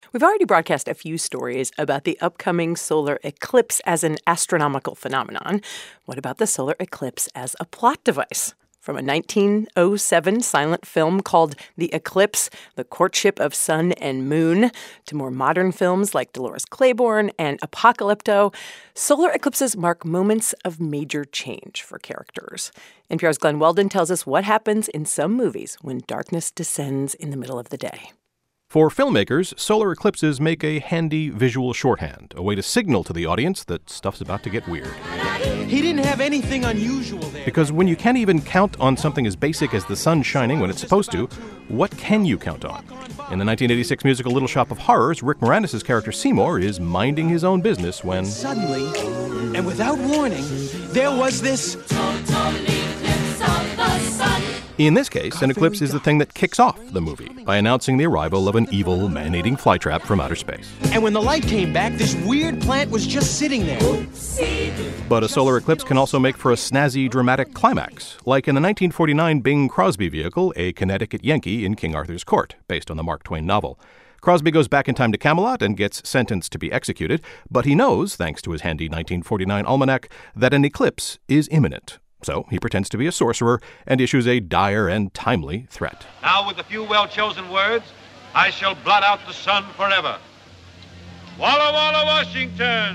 We've already broadcast a few stories about the upcoming solar eclipse as an astronomical phenomenon. What about the solar eclipse as a plot device? From a 1907 silent film called The Eclipse, The Courtship of Sun and Moon, to more modern films like Dolores Claiborne and Apocalypto, solar eclipses mark moments of major change for characters. NPR's Glenn Weldon tells us what happens in some movies when darkness descends in the middle of the day. For filmmakers, solar eclipses make a handy visual shorthand, a way to signal to the audience that stuff's about to get weird. He didn't have anything unusual there. Because when you can't even count on something as basic as the sun shining when it's supposed to, what can you count on? In the 1986 musical Little Shop of Horrors, Rick Moranis' character Seymour is minding his own business when... Suddenly, and without warning, there was this... total eclipse of the sun. In this case, an eclipse is the thing that kicks off the movie by announcing the arrival of an evil, man-eating flytrap from outer space. And when the light came back, this weird plant was just sitting there. But a solar eclipse can also make for a snazzy, dramatic climax, like in the 1949 Bing Crosby vehicle, A Connecticut Yankee in King Arthur's Court, based on the Mark Twain novel. Crosby goes back in time to Camelot and gets sentenced to be executed, but he knows, thanks to his handy 1949 almanac, that an eclipse is imminent. So he pretends to be a sorcerer and issues a dire and timely threat. Now, with a few well-chosen words, I shall blot out the sun forever. Walla Walla, Washington.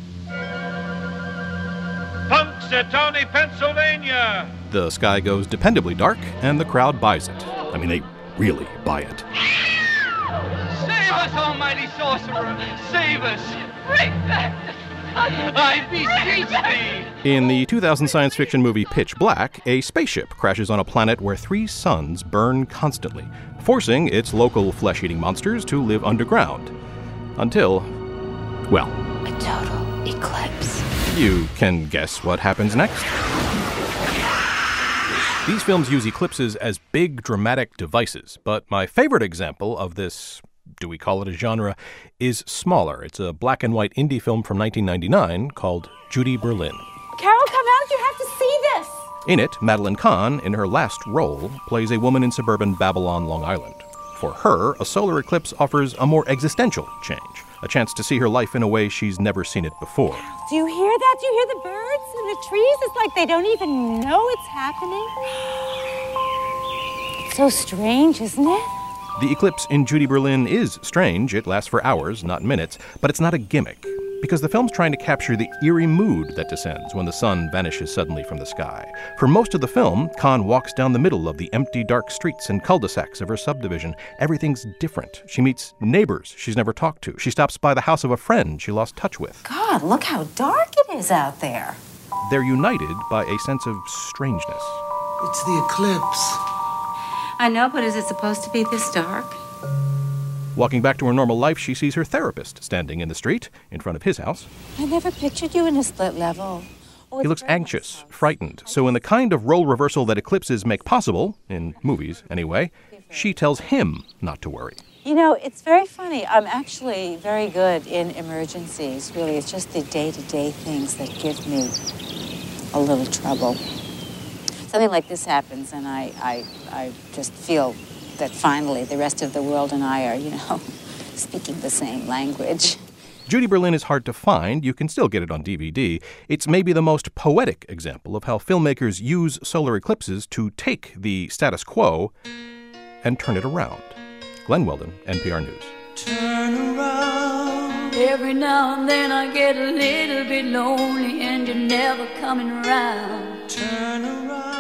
Punxsutawney, Pennsylvania. The sky goes dependably dark, and the crowd buys it. I mean, they really buy it. Save us, almighty sorcerer! Save us! Bring back the sun! I beseech thee! In the 2000 science fiction movie Pitch Black, a spaceship crashes on a planet where 3 suns burn constantly, forcing its local flesh-eating monsters to live underground. Until, well... a total eclipse. You can guess what happens next. These films use eclipses as big, dramatic devices, but my favorite example of this, do we call it a genre, is smaller. It's a black and white indie film from 1999 called Judy Berlin. Carol, come out, you have to see this! In it, Madeline Kahn, in her last role, plays a woman in suburban Babylon, Long Island. For her, a solar eclipse offers a more existential change, a chance to see her life in a way she's never seen it before. Do you hear that? Do you hear the birds and the trees? It's like they don't even know it's happening. It's so strange, isn't it? The eclipse in Judy Berlin is strange. It lasts for hours, not minutes, but it's not a gimmick, because the film's trying to capture the eerie mood that descends when the sun vanishes suddenly from the sky. For most of the film, Kahn walks down the middle of the empty, dark streets and cul-de-sacs of her subdivision. Everything's different. She meets neighbors she's never talked to. She stops by the house of a friend she lost touch with. God, look how dark it is out there. They're united by a sense of strangeness. It's the eclipse. I know, but is it supposed to be this dark? Walking back to her normal life, she sees her therapist standing in the street in front of his house. I never pictured you in a split level. He looks anxious, frightened. So in the kind of role reversal that eclipses make possible, in movies anyway, she tells him not to worry. You know, it's very funny. I'm actually very good in emergencies, really. It's just the day-to-day things that give me a little trouble. Something like this happens, and I just feel that finally the rest of the world and I are, speaking the same language. Judy Berlin is hard to find. You can still get it on DVD. It's maybe the most poetic example of how filmmakers use solar eclipses to take the status quo and turn it around. Glenn Weldon, NPR News. Turn around. Every now and then I get a little bit lonely and you're never coming around. Turn around.